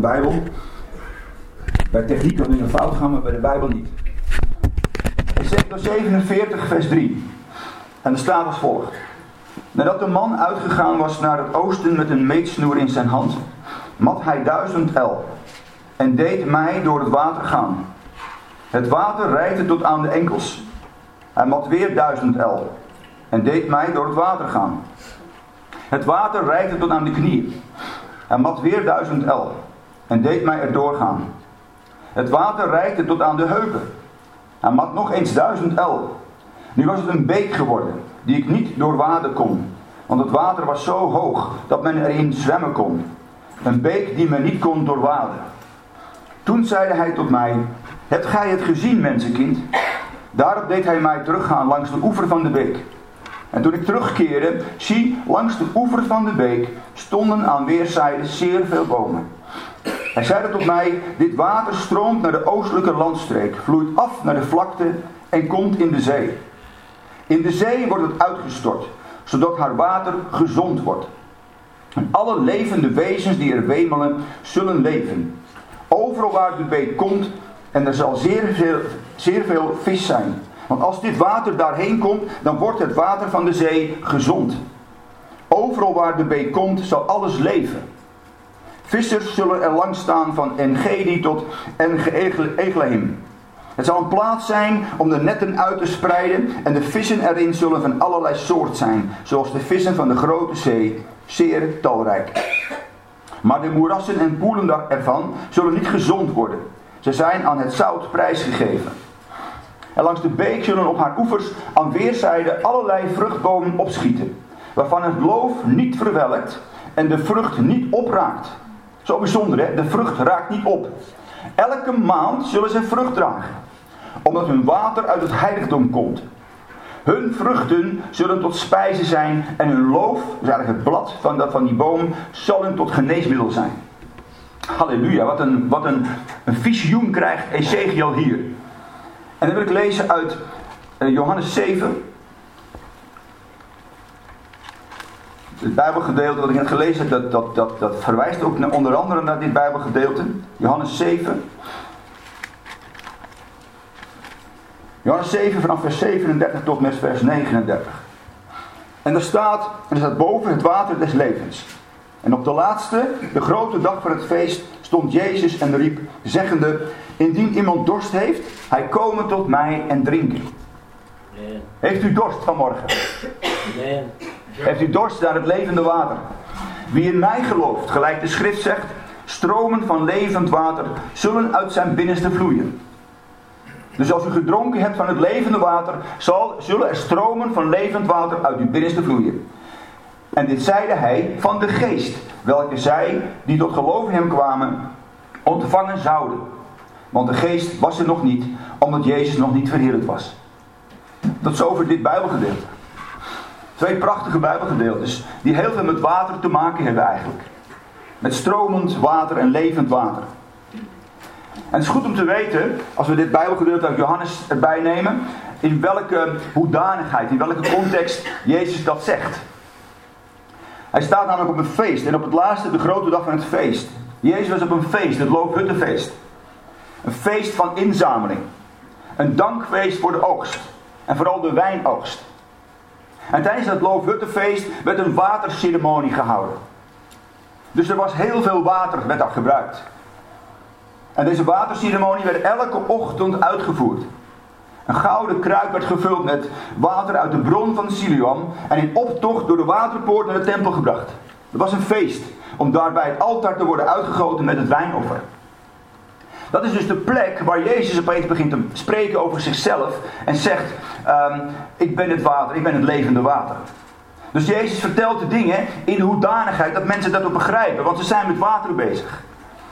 Bijbel. Bij techniek kan dingen fout gaan, maar bij de Bijbel niet. Ezekiel 47 vers 3. En er staat als volgt. Nadat de man uitgegaan was naar het oosten met een meetsnoer in zijn hand, mat hij 1000 el en deed mij door het water gaan. Het water reikte tot aan de enkels. Hij mat weer 1000 el en deed mij door het water gaan. Het water reikte tot aan de knieën. Hij mat weer 1000 el en deed mij erdoor gaan. Het water reikte tot aan de heupen. Hij mat nog eens 1000 el. Nu was het een beek geworden, die ik niet doorwaden kon. Want het water was zo hoog, dat men erin zwemmen kon. Een beek die men niet kon doorwaden. Toen zeide hij tot mij, hebt gij het gezien, mensenkind? Daarop deed hij mij teruggaan langs de oever van de beek. En toen ik terugkeerde, zie, langs de oever van de beek stonden aan weerszijden zeer veel bomen. Hij zeide tot mij, dit water stroomt naar de oostelijke landstreek, vloeit af naar de vlakte en komt in de zee. In de zee wordt het uitgestort, zodat haar water gezond wordt. En alle levende wezens die er wemelen, zullen leven. Overal waar de beek komt, en er zal zeer veel vis zijn. Want als dit water daarheen komt, dan wordt het water van de zee gezond. Overal waar de beek komt, zal alles leven. Vissers zullen er langs staan van En-Gedi tot En-Eglaim. Het zal een plaats zijn om de netten uit te spreiden en de vissen erin zullen van allerlei soort zijn, zoals de vissen van de grote zee, zeer talrijk. Maar de moerassen en poelen ervan zullen niet gezond worden. Ze zijn aan het zout prijsgegeven. En langs de beek zullen op haar oevers aan weerszijden allerlei vruchtbomen opschieten, waarvan het loof niet verwelkt en de vrucht niet opraakt. Zo bijzonder, hè? De vrucht raakt niet op. Elke maand zullen ze vrucht dragen, omdat hun water uit het heiligdom komt. Hun vruchten zullen tot spijze zijn en hun loof, dus eigenlijk het blad van die boom, zal hun tot geneesmiddel zijn. Halleluja, wat een visioen krijgt Ezekiel hier. En dan wil ik lezen uit Johannes 7. Het Bijbelgedeelte wat ik net gelezen heb, dat verwijst ook onder andere naar dit Bijbelgedeelte. Johannes 7. Johannes 7 vanaf vers 37 tot met vers 39. En er staat boven het water des levens. En op de laatste, de grote dag van het feest, stond Jezus en riep, zeggende, indien iemand dorst heeft, hij komen tot mij en drinken. Nee. Heeft u dorst vanmorgen? Nee. Heeft u dorst naar het levende water? Wie in mij gelooft, gelijk de schrift zegt, stromen van levend water zullen uit zijn binnenste vloeien. Dus als u gedronken hebt van het levende water, zullen er stromen van levend water uit uw binnenste vloeien. En dit zeide hij van de geest, welke zij, die tot geloof in hem kwamen, ontvangen zouden. Want de geest was er nog niet, omdat Jezus nog niet verheerlijkt was. Tot zover dit Bijbelgedeelte. 2 prachtige Bijbelgedeeltes, die heel veel met water te maken hebben eigenlijk. Met stromend water en levend water. En het is goed om te weten, als we dit Bijbelgedeelte uit Johannes erbij nemen, in welke hoedanigheid, in welke context Jezus dat zegt. Hij staat namelijk op een feest. En op het laatste, de grote dag van het feest. Jezus was op een feest, het Loofhuttenfeest. Een feest van inzameling. Een dankfeest voor de oogst. En vooral de wijnoogst. En tijdens dat Loofhuttenfeest werd een waterceremonie gehouden. Dus er was heel veel water werd daar gebruikt. En deze waterceremonie werd elke ochtend uitgevoerd. Een gouden kruik werd gevuld met water uit de bron van Siloam en in optocht door de waterpoort naar de tempel gebracht. Het was een feest om daar bij het altaar te worden uitgegoten met het wijnoffer. Dat is dus de plek waar Jezus opeens begint te spreken over zichzelf en zegt, ik ben het water, ik ben het levende water. Dus Jezus vertelt de dingen in de hoedanigheid dat mensen dat ook begrijpen, want ze zijn met water bezig.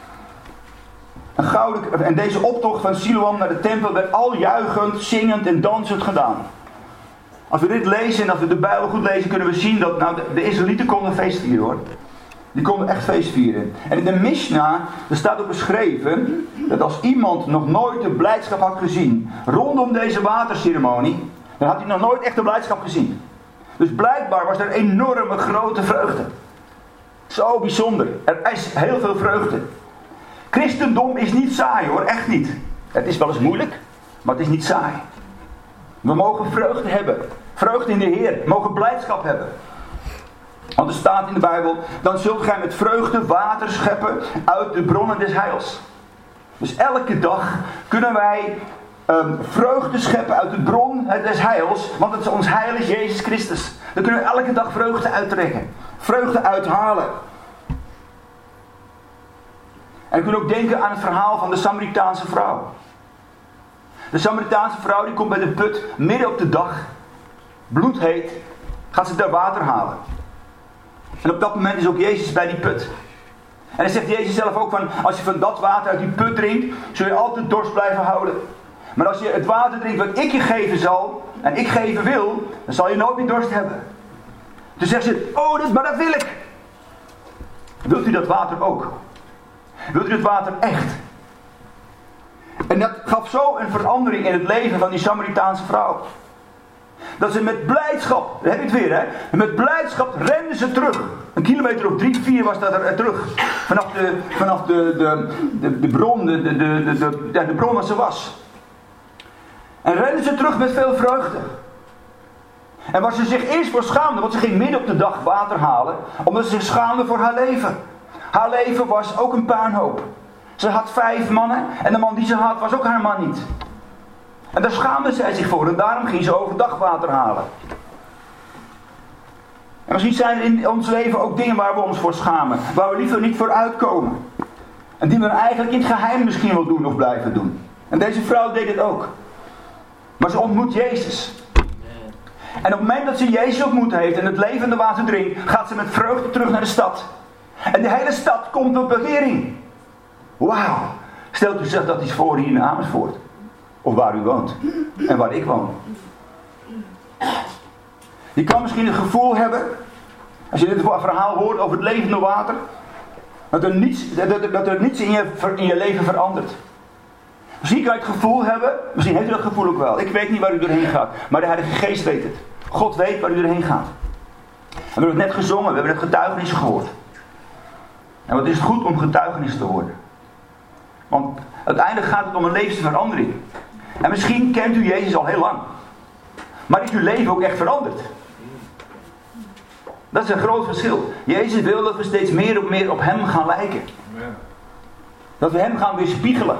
En deze optocht van Siloam naar de tempel werd al juichend, zingend en dansend gedaan. Als we dit lezen en als we de Bijbel goed lezen, kunnen we zien dat de Israëlieten konden feest vieren, hoor. Die konden echt feest vieren. En in de Mishnah, er staat ook beschreven dat als iemand nog nooit de blijdschap had gezien rondom deze waterceremonie, dan had hij nog nooit echt de blijdschap gezien. Dus blijkbaar was er enorme grote vreugde. Zo bijzonder. Er is heel veel vreugde. Christendom is niet saai hoor, echt niet. Het is wel eens moeilijk, maar het is niet saai. We mogen vreugde hebben. Vreugde in de Heer. We mogen blijdschap hebben. Want er staat in de Bijbel, dan zult gij met vreugde water scheppen uit de bronnen des heils. Dus elke dag kunnen wij vreugde scheppen uit de bron des heils. Want het is ons heil is Jezus Christus. Dan kunnen we elke dag vreugde uittrekken. Vreugde uithalen. En we kunnen ook denken aan het verhaal van de Samaritaanse vrouw. De Samaritaanse vrouw die komt bij de put midden op de dag. Bloedheet. Gaat ze daar water halen. En op dat moment is ook Jezus bij die put. En dan zegt Jezus zelf ook van, als je van dat water uit die put drinkt, zul je altijd dorst blijven houden. Maar als je het water drinkt wat ik je geven zal, en ik geven wil, dan zal je nooit meer dorst hebben. Toen zegt ze, maar dat wil ik. Wilt u dat water ook? Wilt u het water echt? En dat gaf zo een verandering in het leven van die Samaritaanse vrouw. Dat ze met blijdschap, daar heb je het weer hè. Met blijdschap renden ze terug. Een kilometer of 3, 4 was dat er terug. Vanaf de bron, de bron waar ze was. En renden ze terug met veel vreugde. En waar ze zich eerst voor schaamde, want ze ging midden op de dag water halen. Omdat ze zich schaamde voor haar leven. Haar leven was ook een puinhoop. Ze had 5 mannen en de man die ze had was ook haar man niet. En daar schaamde zij zich voor en daarom ging ze overdag water halen. En misschien zijn er in ons leven ook dingen waar we ons voor schamen. Waar we liever niet voor uitkomen. En die we eigenlijk in het geheim misschien wel doen of blijven doen. En deze vrouw deed het ook. Maar ze ontmoet Jezus. En op het moment dat ze Jezus ontmoet heeft en het levende water drinkt, gaat ze met vreugde terug naar de stad. En de hele stad komt tot bekering. Wauw. Stelt u zich dat iets voor hier in Amersfoort. Of waar u woont. En waar ik woon. Je kan misschien het gevoel hebben, als je dit verhaal hoort over het levende water, dat er niets in je leven verandert. Misschien kan je het gevoel hebben, misschien heeft u dat gevoel ook wel. Ik weet niet waar u doorheen gaat, maar de Heilige Geest weet het. God weet waar u doorheen gaat. En we hebben het net gezongen, we hebben het getuigenis gehoord. En wat is het goed om getuigenis te horen. Want uiteindelijk gaat het om een levensverandering. En misschien kent u Jezus al heel lang. Maar is uw leven ook echt veranderd? Dat is een groot verschil. Jezus wil dat we steeds meer en meer op hem gaan lijken. Dat we hem gaan weerspiegelen.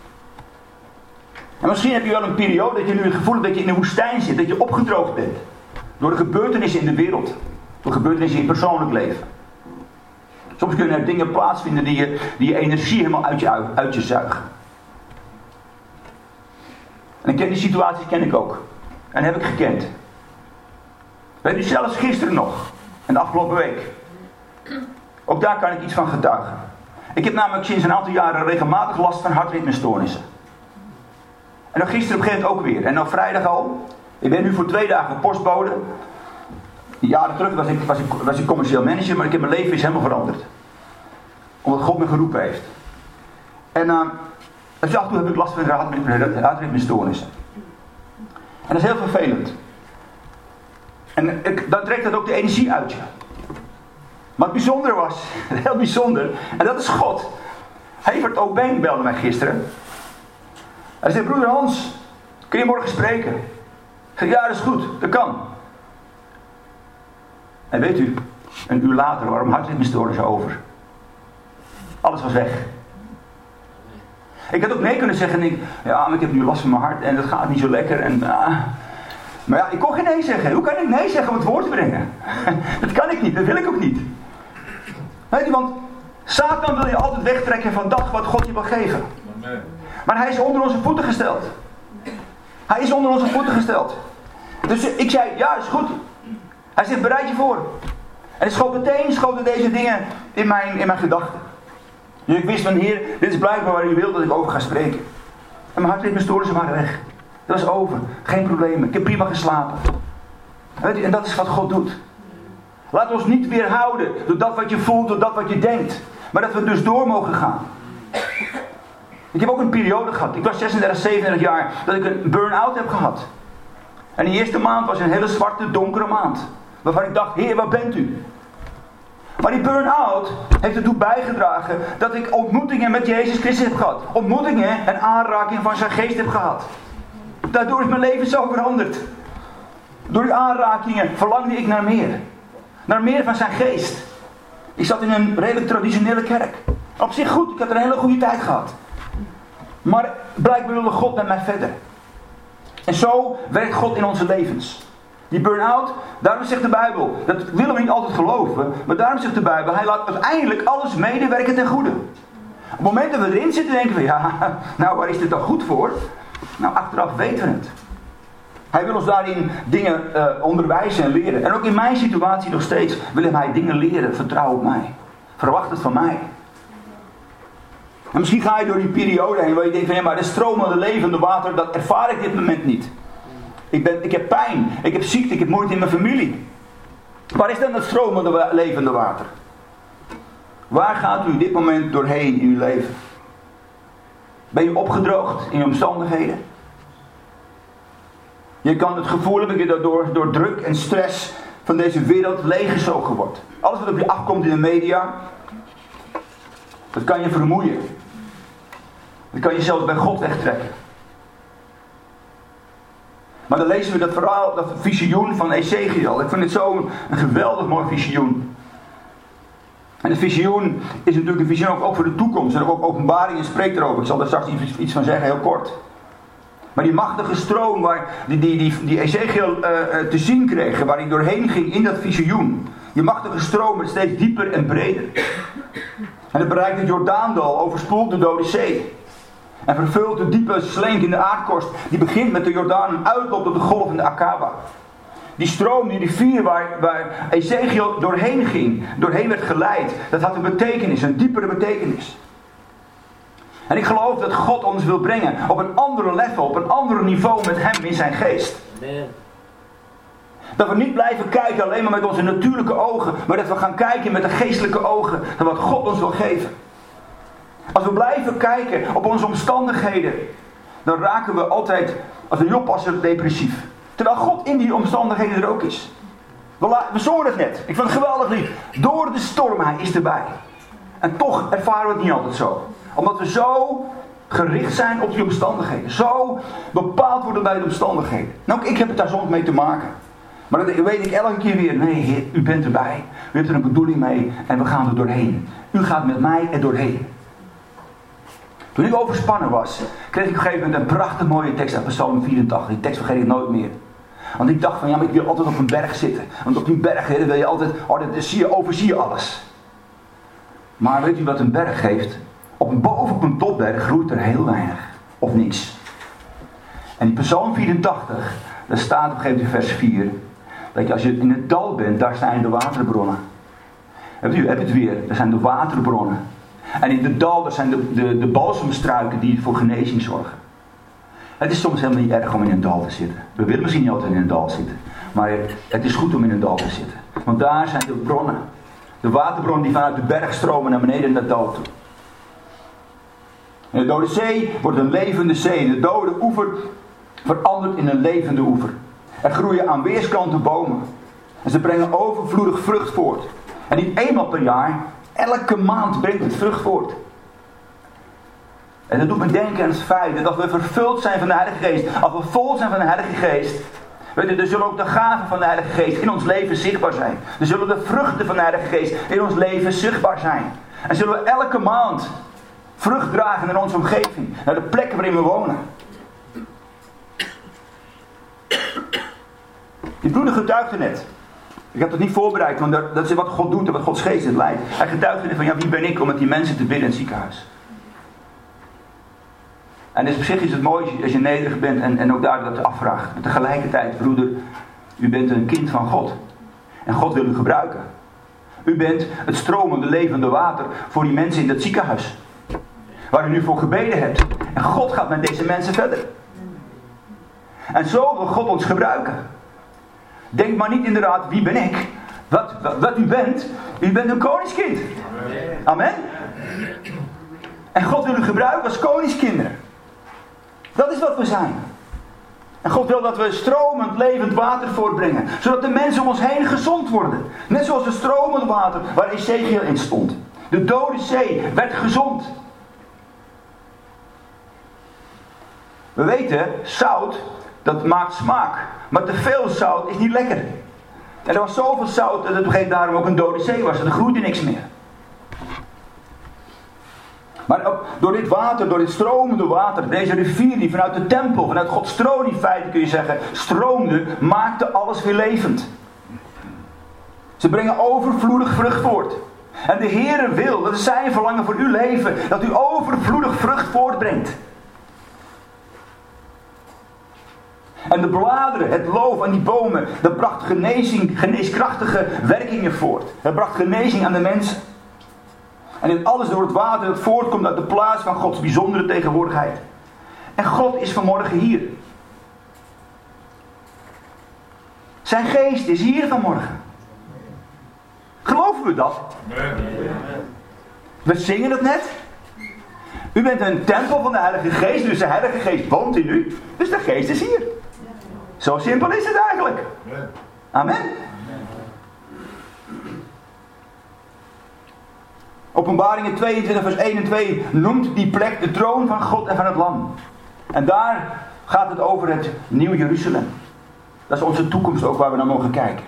En misschien heb je wel een periode dat je nu het gevoel hebt dat je in een woestijn zit. Dat je opgedroogd bent. Door de gebeurtenissen in de wereld. Door gebeurtenissen in je persoonlijk leven. Soms kunnen er dingen plaatsvinden die je energie helemaal uit je zuigen. En die situaties ken ik ook. En heb ik gekend. Weet u, zelfs gisteren nog. En de afgelopen week. Ook daar kan ik iets van getuigen. Ik heb namelijk sinds een aantal jaren regelmatig last van hartritmestoornissen. En dan gisteren op een gegeven moment ook weer. En dan vrijdag al. Ik ben nu voor 2 dagen postbode. Jaren terug was ik commercieel manager. Maar mijn leven is helemaal veranderd. Omdat God me geroepen heeft. En dus af en toe heb ik last van hartritmestoornissen. En dat is heel vervelend. En dan trekt dat ook de energie uit je. Maar het bijzondere was, heel bijzonder, en dat is God. Evert Obeng belde mij gisteren. Hij zei, broeder Hans, kun je morgen spreken? Ik zei, ja, dat is goed, dat kan. En weet u, een uur later waren mijn hartritmestoornissen over. Alles was weg. Ik had ook nee kunnen zeggen en ik, ja, maar ik heb nu last van mijn hart en dat gaat niet zo lekker. En, maar ja, ik kon geen nee zeggen. Hoe kan ik nee zeggen om het woord te brengen? Dat kan ik niet, dat wil ik ook niet. Weet je, want Satan wil je altijd wegtrekken van dat wat God je wil geven. Maar hij is onder onze voeten gesteld. Hij is onder onze voeten gesteld. Dus ik zei, ja, dat is goed. Hij zegt, bereid je voor. En ik schoten deze dingen in mijn gedachten. Dus ik wist van, Heer, dit is blijkbaar waar u wilt dat ik over ga spreken. En mijn hartritmestoornissen waren weg. Dat was over. Geen problemen. Ik heb prima geslapen. Weet je, en dat is wat God doet. Laat ons niet weerhouden door dat wat je voelt, door dat wat je denkt. Maar dat we dus door mogen gaan. Ik heb ook een periode gehad. Ik was 36, 37 jaar. Dat ik een burn-out heb gehad. En die eerste maand was een hele zwarte, donkere maand. Waarvan ik dacht, Heer, waar bent u? Maar die burn-out heeft ertoe bijgedragen dat ik ontmoetingen met Jezus Christus heb gehad. Ontmoetingen en aanrakingen van zijn geest heb gehad. Daardoor is mijn leven zo veranderd. Door die aanrakingen verlangde ik naar meer. Naar meer van zijn geest. Ik zat in een redelijk traditionele kerk. Op zich goed, ik had een hele goede tijd gehad. Maar blijkbaar wilde God met mij verder. En zo werkt God in onze levens. Die burn-out, daarom zegt de Bijbel, dat willen we niet altijd geloven, maar daarom zegt de Bijbel, hij laat uiteindelijk alles medewerken ten goede. Op het moment dat we erin zitten, denken we, ja, nou waar is dit dan goed voor? Nou, achteraf weten we het. Hij wil ons daarin dingen onderwijzen en leren. En ook in mijn situatie nog steeds wil hij dingen leren. Vertrouw op mij. Verwacht het van mij. En misschien ga je door die periode heen waar je denkt van, ja, maar de stromende levende water, dat ervaar ik dit moment niet. Ik heb pijn, ik heb ziekte, ik heb moeite in mijn familie. Waar is dan dat stromende levende water? Waar gaat u dit moment doorheen in uw leven? Ben je opgedroogd in je omstandigheden? Je kan het gevoel hebben dat je door druk en stress van deze wereld leeggezogen wordt. Alles wat op je afkomt in de media, dat kan je vermoeien. Dat kan je zelfs bij God wegtrekken. Maar dan lezen we dat verhaal, dat visioen van Ezechiel. Ik vind het zo een geweldig mooi visioen. En het visioen is natuurlijk een visioen ook voor de toekomst. En ook Openbaringen spreekt erover. Ik zal daar straks iets van zeggen, heel kort. Maar die machtige stroom waar die Ezechiel te zien kreeg, waar hij doorheen ging in dat visioen. Die machtige stroom wordt steeds dieper en breder. En het bereikt het Jordaandal, overspoelt de Dode Zee. En vervult de diepe slenkende aardkorst. Die begint met de Jordaan en uitloopt op de golf in de Akaba. Die stroom, die rivier waar Ezechiel doorheen ging, doorheen werd geleid. Dat had een betekenis, een diepere betekenis. En ik geloof dat God ons wil brengen op een andere level, op een ander niveau met hem in zijn geest. Amen. Dat we niet blijven kijken alleen maar met onze natuurlijke ogen, maar dat we gaan kijken met de geestelijke ogen naar wat God ons wil geven. Als we blijven kijken op onze omstandigheden, dan raken we altijd, als we niet oppassen, depressief. Terwijl God in die omstandigheden er ook is. We zongen het net. Ik vond het geweldig lied. Door de storm, hij is erbij. En toch ervaren we het niet altijd zo. Omdat we zo gericht zijn op die omstandigheden. Zo bepaald worden bij de omstandigheden. Nou, ik heb het daar soms mee te maken. Maar dan weet ik elke keer weer, nee Heer, u bent erbij. U hebt er een bedoeling mee en we gaan er doorheen. U gaat met mij er doorheen. Toen ik overspannen was, kreeg ik op een gegeven moment een prachtig mooie tekst uit Psalm 84. Die tekst vergeet ik nooit meer. Want ik dacht van, ja, maar ik wil altijd op een berg zitten. Want op die berg wil je altijd, overzie je alles. Maar weet u wat een berg geeft? Boven op een topberg groeit er heel weinig. Of niks. En die Psalm 84, daar staat op een gegeven moment in vers 4. Dat je als je in het dal bent, daar zijn de waterbronnen. Hebt u het weer, daar zijn de waterbronnen. En in het dal, daar zijn de balsemstruiken die voor genezing zorgen. Het is soms helemaal niet erg om in een dal te zitten. We willen misschien niet altijd in een dal zitten. Maar het is goed om in een dal te zitten. Want daar zijn de bronnen. De waterbronnen die vanuit de berg stromen naar beneden in het dal toe. En de Dode Zee wordt een levende zee. De dode oever verandert in een levende oever. Er groeien aan weerskanten bomen. En ze brengen overvloedig vrucht voort. En niet eenmaal per jaar, elke maand brengt het vrucht voort. En dat doet me denken aan het feit dat we vervuld zijn van de Heilige Geest. Als we vol zijn van de Heilige Geest, weet je, er zullen ook de gaven van de Heilige Geest in ons leven zichtbaar zijn. Er zullen de vruchten van de Heilige Geest in ons leven zichtbaar zijn. En zullen we elke maand vrucht dragen naar onze omgeving, naar de plekken waarin we wonen. Die broeder getuigde net. Ik heb het niet voorbereid, want dat is wat God doet en wat Gods geest het leidt. Hij getuigde net van, ja, wie ben ik om met die mensen te bidden in het ziekenhuis. En dus op zich is het mooi als je nederig bent en ook daar dat afvraagt. Maar tegelijkertijd, broeder, u bent een kind van God. En God wil u gebruiken. U bent het stromende, levende water voor die mensen in dat ziekenhuis. Waar u nu voor gebeden hebt. En God gaat met deze mensen verder. En zo wil God ons gebruiken. Denk maar niet inderdaad, wie ben ik? Wat u bent een koningskind. Amen. En God wil u gebruiken als koningskinderen. Dat is wat we zijn. En God wil dat we stromend levend water voortbrengen. Zodat de mensen om ons heen gezond worden. Net zoals het stromend water waar Ezekiel in stond. De Dode Zee werd gezond. We weten, zout, dat maakt smaak. Maar te veel zout is niet lekker. En er was zoveel zout dat het op een gegeven moment daarom ook een Dode Zee was. Er groeide niks meer. Maar door dit water, door dit stromende water, deze rivier die vanuit de tempel, vanuit Gods troon in feite kun je zeggen, stroomde, maakte alles weer levend. Ze brengen overvloedig vrucht voort. En de Heere wil, dat is zijn verlangen voor uw leven, dat u overvloedig vrucht voortbrengt. En de bladeren, het loof aan die bomen, dat bracht geneeskrachtige werkingen voort. Dat bracht genezing aan de mensen. En in alles door het water dat voortkomt uit de plaats van Gods bijzondere tegenwoordigheid. En God is vanmorgen hier. Zijn geest is hier vanmorgen. Geloven we dat? We zingen het net. U bent een tempel van de Heilige Geest, dus de Heilige Geest woont in u. Dus de Geest is hier. Zo simpel is het eigenlijk. Amen. Openbaringen 22 vers 1 en 2 noemt die plek de troon van God en van het Lam. En daar gaat het over het Nieuw Jeruzalem. Dat is onze toekomst ook waar we naar mogen kijken.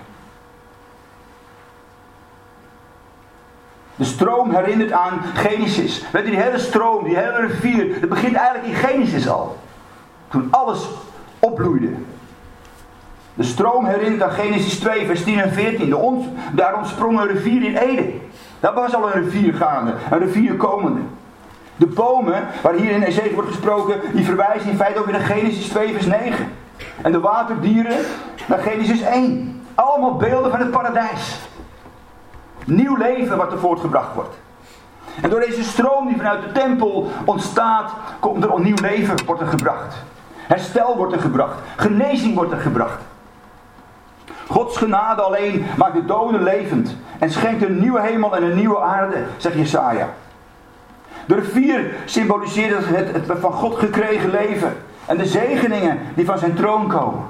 De stroom herinnert aan Genesis. Weet u, die hele stroom, die hele rivier, dat begint eigenlijk in Genesis al. Toen alles opbloeide. De stroom herinnert aan Genesis 2 vers 10 en 14. Daar ontsprong een rivier in Eden. Daar was al een rivier gaande, een rivier komende. De bomen, waar hier in Ezekiel wordt gesproken, die verwijzen in feite ook weer naar Genesis 2 vers 9. En de waterdieren naar Genesis 1. Allemaal beelden van het paradijs. Nieuw leven wat er voortgebracht wordt. En door deze stroom die vanuit de tempel ontstaat, komt er nieuw leven wordt er gebracht. Herstel wordt er gebracht. Genezing wordt er gebracht. Gods genade alleen maakt de doden levend en schenkt een nieuwe hemel en een nieuwe aarde, zegt Jesaja. De rivier symboliseert het van God gekregen leven en de zegeningen die van zijn troon komen.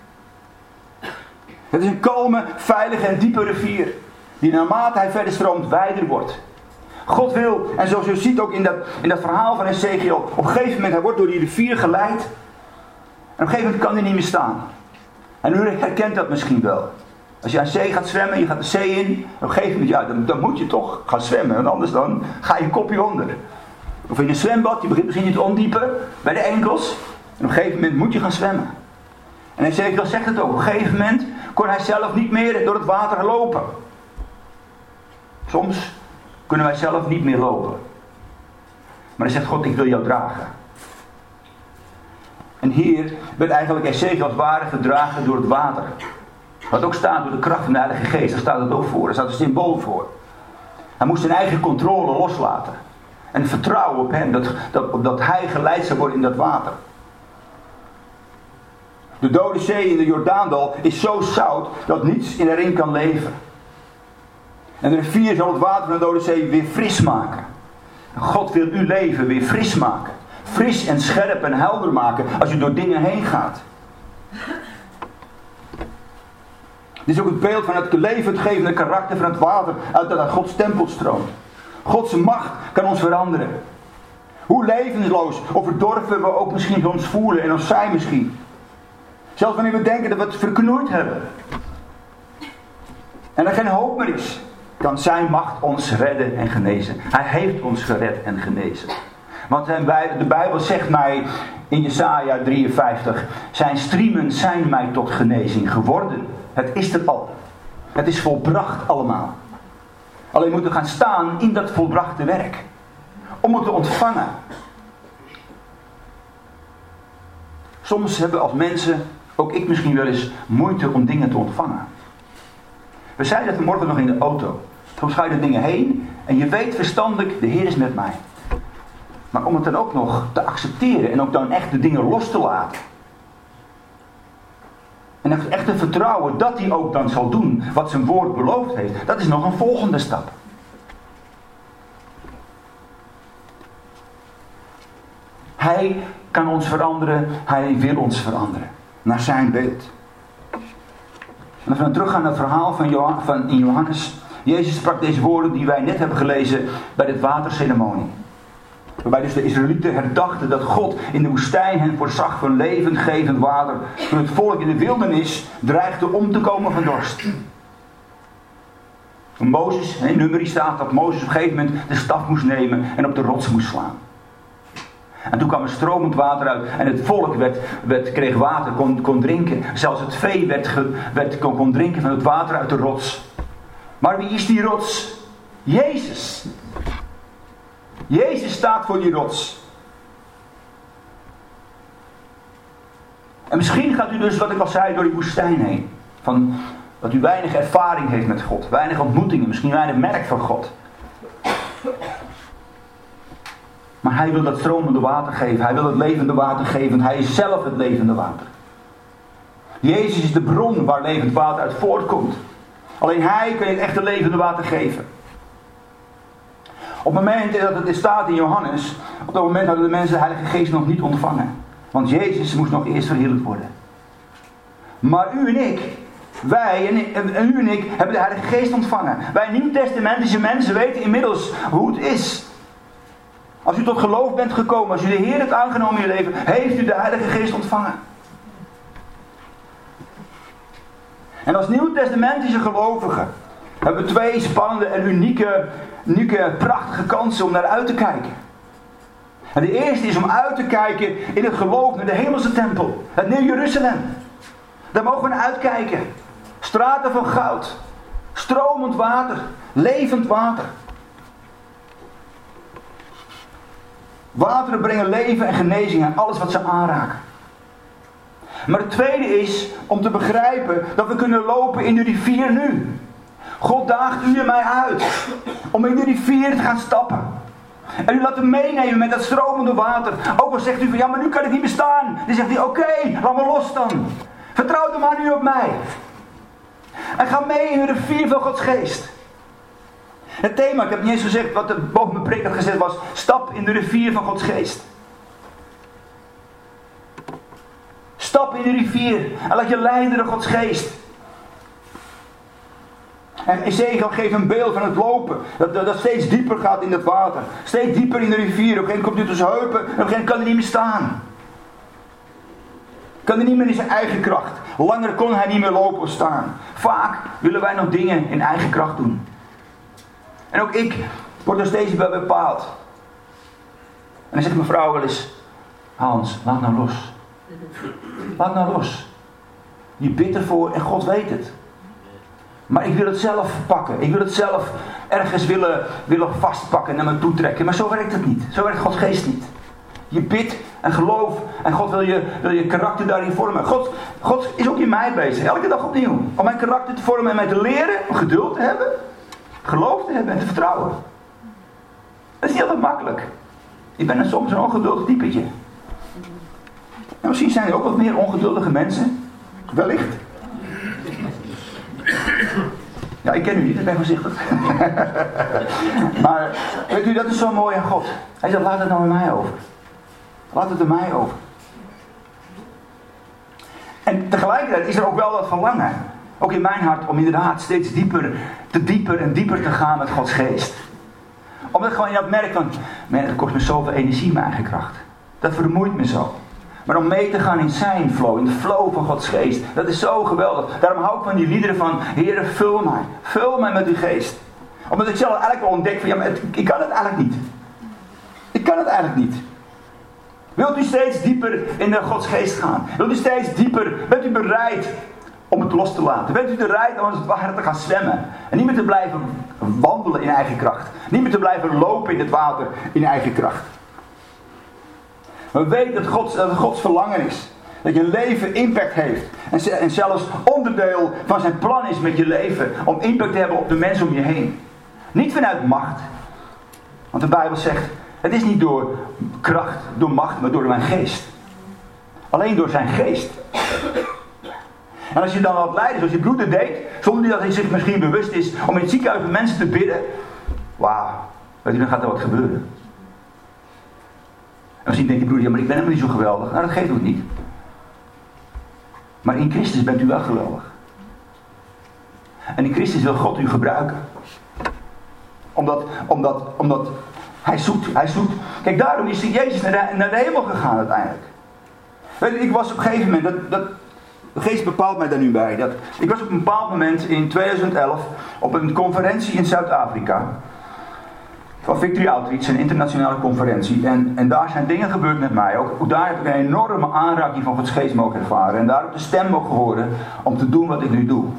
Het is een kalme, veilige en diepe rivier die naarmate hij verder stroomt wijder wordt. God wil, en zoals u ziet ook in dat verhaal van Ezekiel, op een gegeven moment, hij wordt door die rivier geleid en op een gegeven moment kan hij niet meer staan. En u herkent dat misschien wel. Als je aan zee gaat zwemmen, je gaat de zee in. Op een gegeven moment, dan moet je toch gaan zwemmen. Want anders dan ga je kopje onder. Of in een zwembad, je begint misschien niet te ondiepen. Bij de enkels. En op een gegeven moment moet je gaan zwemmen. En Ezekiel zegt het ook. Op een gegeven moment kon hij zelf niet meer door het water lopen. Soms kunnen wij zelf niet meer lopen. Maar dan zegt God, ik wil jou dragen. En hier werd eigenlijk Ezekiel als ware gedragen door het water. Wat ook staat door de kracht van de Heilige Geest. Daar staat het ook voor. Daar staat een symbool voor. Hij moest zijn eigen controle loslaten. En vertrouwen op hem. Dat hij geleid zou worden in dat water. De Dode Zee in de Jordaandal is zo zout dat niets erin kan leven. En de rivier zal het water van de Dode Zee weer fris maken. En God wil uw leven weer fris maken. Fris en scherp en helder maken als je door dingen heen gaat. Dit is ook het beeld van het levendgevende karakter van het water dat uit Gods tempel stroomt. Gods macht kan ons veranderen. Hoe levensloos of verdorven we ook misschien ons voelen en ons zijn misschien. Zelfs wanneer we denken dat we het verknoeid hebben. En er geen hoop meer is. Kan zijn macht ons redden en genezen. Hij heeft ons gered en genezen. Want de Bijbel zegt mij in Jesaja 53. Zijn striemen zijn mij tot genezing geworden. Het is er al. Het is volbracht allemaal. Alleen moeten we gaan staan in dat volbrachte werk. Om het te ontvangen. Soms hebben we als mensen, ook ik misschien wel eens, moeite om dingen te ontvangen. We zeiden het vanmorgen nog in de auto. Soms ga je door dingen heen en je weet verstandelijk, de Heer is met mij. Maar om het dan ook nog te accepteren en ook dan echt de dingen los te laten. En echt te vertrouwen dat hij ook dan zal doen wat zijn woord beloofd heeft. Dat is nog een volgende stap. Hij kan ons veranderen. Hij wil ons veranderen. Naar zijn beeld. En als we dan teruggaan naar het verhaal in Johannes. Jezus sprak deze woorden die wij net hebben gelezen bij de waterceremonie. Waarbij dus de Israëlieten herdachten dat God in de woestijn hen voorzag van levendgevend water. Toen het volk in de wildernis dreigde om te komen van dorst. Mozes, in Numeri staat dat Mozes op een gegeven moment de staf moest nemen en op de rots moest slaan. En toen kwam er stromend water uit en het volk kreeg water, kon drinken. Zelfs het vee kon drinken van het water uit de rots. Maar wie is die rots? Jezus. Jezus staat voor die rots. En misschien gaat u dus, wat ik al zei, door die woestijn heen. Van dat u weinig ervaring heeft met God. Weinig ontmoetingen, misschien weinig merk van God. Maar hij wil dat stromende water geven. Hij wil het levende water geven. Hij is zelf het levende water. Jezus is de bron waar levend water uit voortkomt. Alleen hij kan je het echte levende water geven. Op het moment dat het staat in Johannes. Op dat moment hadden de mensen de Heilige Geest nog niet ontvangen. Want Jezus moest nog eerst verheerlijkt worden. Maar u en ik. Wij en u en ik hebben de Heilige Geest ontvangen. Wij nieuwtestamentische mensen weten inmiddels hoe het is. Als u tot geloof bent gekomen, als u de Heer hebt aangenomen in uw leven, heeft u de Heilige Geest ontvangen. En als nieuwtestamentische gelovigen hebben we twee spannende en unieke, prachtige kansen om naar uit te kijken. En de eerste is om uit te kijken in het geloof naar de hemelse tempel, het Nieuw Jeruzalem. Daar mogen we naar uitkijken. Straten van goud, stromend water, levend water. Wateren brengen leven en genezing aan alles wat ze aanraken. Maar het tweede is om te begrijpen dat we kunnen lopen in de rivier nu. God daagt u en mij uit om in de rivier te gaan stappen. En u laat hem meenemen met dat stromende water. Ook al zegt u van ja, maar nu kan ik niet meer staan. Dan zegt hij oké, laat me los dan. Vertrouw de maar nu op mij. En ga mee in de rivier van Gods geest. Het thema, ik heb niet eens gezegd wat er boven mijn preek had gezet was. Stap in de rivier van Gods geest. Stap in de rivier en laat je leiden door Gods geest. En Ezekiel geeft een beeld van het lopen. Dat steeds dieper gaat in het water. Steeds dieper in de rivier. Op een gegeven moment komt hij tussen heupen. En op een gegeven moment kan hij niet meer staan. Kan hij niet meer in zijn eigen kracht. Langer kon hij niet meer lopen of staan. Vaak willen wij nog dingen in eigen kracht doen. En ook ik word er steeds bij bepaald. En dan zegt mijn vrouw wel eens: Hans, laat nou los. Laat nou los. Je bidt ervoor en God weet het. Maar ik wil het zelf pakken. Ik wil het zelf ergens willen vastpakken en naar me toe trekken. Maar zo werkt het niet. Zo werkt Gods geest niet. Je bidt en geloof en God wil je karakter daarin vormen. God is ook in mij bezig. Elke dag opnieuw. Om mijn karakter te vormen en mij te leren. Om geduld te hebben. Geloof te hebben en te vertrouwen. Dat is niet altijd makkelijk. Ik ben soms een ongeduldig typetje. En misschien zijn er ook wat meer ongeduldige mensen. Wellicht. Ja, ik ken u niet, ik ben voorzichtig. Maar weet u, dat is zo mooi aan God. Hij zegt, laat het nou aan mij over. Laat het aan mij over. En tegelijkertijd is er ook wel dat verlangen. Ook in mijn hart om inderdaad steeds dieper te gaan met Gods geest. Omdat ik gewoon in dat merk van, man, het kost me zoveel energie, mijn eigen kracht. Dat vermoeit me zo. Maar om mee te gaan in zijn flow, in de flow van Gods geest. Dat is zo geweldig. Daarom hou ik van die liederen van, Heere, vul mij. Vul mij met uw geest. Omdat ik zelf eigenlijk wel ontdek van, ja, maar ik kan het eigenlijk niet. Ik kan het eigenlijk niet. Wilt u steeds dieper in de Gods geest gaan? Wilt u steeds dieper? Bent u bereid om het los te laten? Bent u bereid om als het ware te gaan zwemmen? En niet meer te blijven wandelen in eigen kracht. Niet meer te blijven lopen in het water in eigen kracht. We weten dat het Gods verlangen is. Dat je leven impact heeft. En zelfs onderdeel van zijn plan is met je leven. Om impact te hebben op de mensen om je heen. Niet vanuit macht. Want de Bijbel zegt, het is niet door kracht, door macht, maar door mijn geest. Alleen door zijn geest. En als je dan wat leidt, zoals je broeder deed, zonder dat hij zich misschien bewust is om in het ziekenhuis voor mensen te bidden. Wauw, weet u, dan gaat er wat gebeuren. En misschien denkt je broeder, ja, maar ik ben helemaal niet zo geweldig. Nou, dat geeft ook niet. Maar in Christus bent u wel geweldig. En in Christus wil God u gebruiken. Omdat hij zoekt. Kijk, daarom is Jezus naar de hemel gegaan uiteindelijk. Weet je, ik was op een gegeven moment, de geest bepaalt mij daar nu bij. Ik was op een bepaald moment in 2011 op een conferentie in Zuid-Afrika. Van Victory Outreach, een internationale conferentie. En daar zijn dingen gebeurd met mij. Ook daar heb ik een enorme aanraking van Gods geest mogen ervaren. En daar heb ik de stem mogen horen om te doen wat ik nu doe.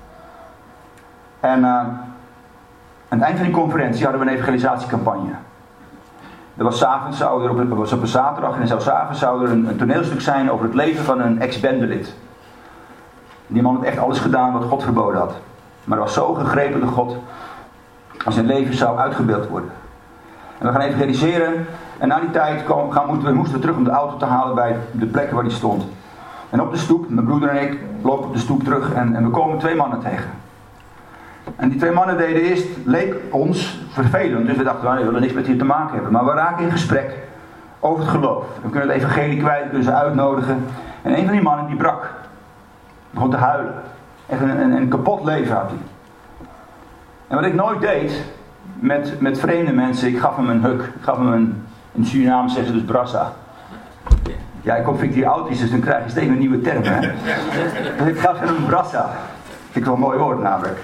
En aan het eind van die conferentie hadden we een evangelisatiecampagne. Er was 'avonds, was op een zaterdag en 's zou er een toneelstuk zijn over het leven van een ex-bendelid. Die man had echt alles gedaan wat God verboden had. Maar hij was zo gegrepen door God als zijn leven zou uitgebeeld worden. En we gaan evangeliseren. En na die tijd moesten we terug om de auto te halen bij de plekken waar die stond. En op de stoep, mijn broeder en ik lopen op de stoep terug en we komen 2 mannen tegen. En die 2 mannen deden eerst, leek ons vervelend. Dus we dachten, we willen niks met hier te maken hebben. Maar we raken in gesprek over het geloof. We kunnen het evangelie kwijt, we kunnen ze uitnodigen. En een van die mannen die brak. Begon te huilen. Echt een kapot leven had hij. En wat ik nooit deed met vreemde mensen, ik gaf hem een huk. Ik gaf hem in Suriname zeggen ze dus brassa. Ja, ik kom Victory Outreach, dus dan krijg je steeds een nieuwe term, hè. Dus ik gaf hem een brassa. Vind ik wel een mooi woord namelijk.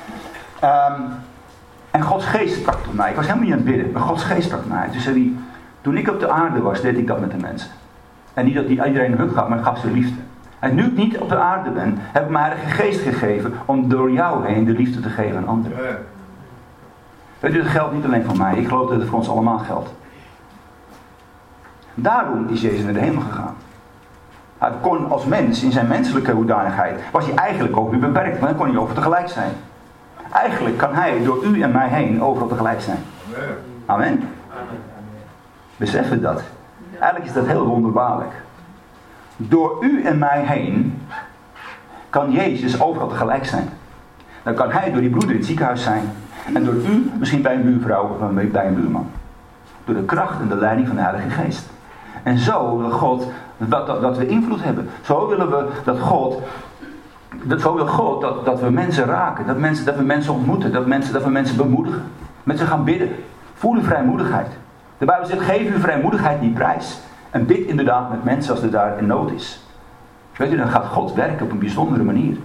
En Gods geest sprak tot mij. Ik was helemaal niet aan het bidden, maar Gods geest sprak tot mij. Toen zei hij, toen ik op de aarde was, deed ik dat met de mensen. En niet dat hij iedereen een huk gaf, maar gaf ze liefde. En nu ik niet op de aarde ben, heb ik mijn Heilige Geest gegeven om door jou heen de liefde te geven aan anderen. Weet u, dat geldt niet alleen voor mij. Ik geloof dat het voor ons allemaal geldt. Daarom is Jezus naar de hemel gegaan. Hij kon als mens, in zijn menselijke hoedanigheid, was hij eigenlijk ook weer beperkt. Maar dan kon hij overal tegelijk zijn. Eigenlijk kan hij door u en mij heen overal tegelijk zijn. Amen. Besef je dat? Eigenlijk is dat heel wonderbaarlijk. Door u en mij heen kan Jezus overal tegelijk zijn. Dan kan hij door die broeder in het ziekenhuis zijn. En door u misschien bij een buurvrouw of bij een buurman. Door de kracht en de leiding van de Heilige Geest. En zo wil God dat we invloed hebben. Zo willen we dat God... Zo wil God dat we mensen raken. Dat we mensen ontmoeten. Dat we mensen bemoedigen. Met ze gaan bidden. Voel uw vrijmoedigheid. De Bijbel zegt, geef uw vrijmoedigheid niet prijs. En bid inderdaad met mensen als er daar in nood is. Weet u, dan gaat God werken op een bijzondere manier.